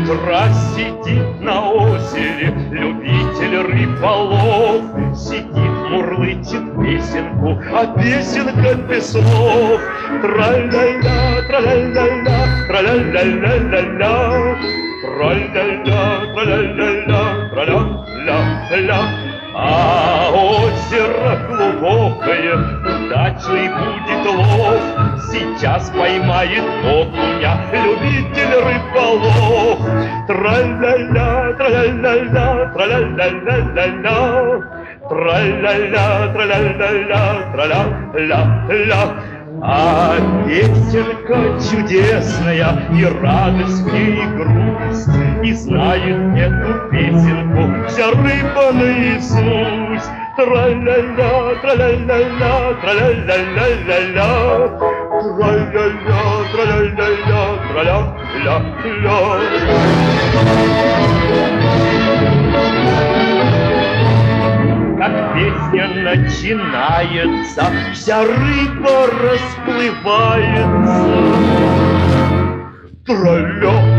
утра сидит на озере любитель рыболов. Сидит, мурлычет песенку, а песенка без слов. Тра-ля-ля, тра-ля-ля-ля, тра-ля-ля-ля-ля-ля, тра-ля-ля, тра-ля-ля-ля, тра-ля-ля-ля. А озеро глубокое, удачный будет лов. Сейчас поймает окуня любитель рыболов. Тра-ля-ля, тра-ля-ля-ля, тра-ля-ля-ля-ля-ля, тра-ля-ля, тра-ля-ля-ля, тра-ля-ля-ля. А песенка чудесная, и радость в ней, и грусть, и знает эту песенку вся рыба наизусть. Тра-ля-ля, тра-ля-ля-ля, тра-ля-ля-ля-ля-ля, тра-ля-ля, тра-ля-ля-ля, тра-ля-ля-ля. Как песня начинается, вся рыба расплывается. Тра-ля,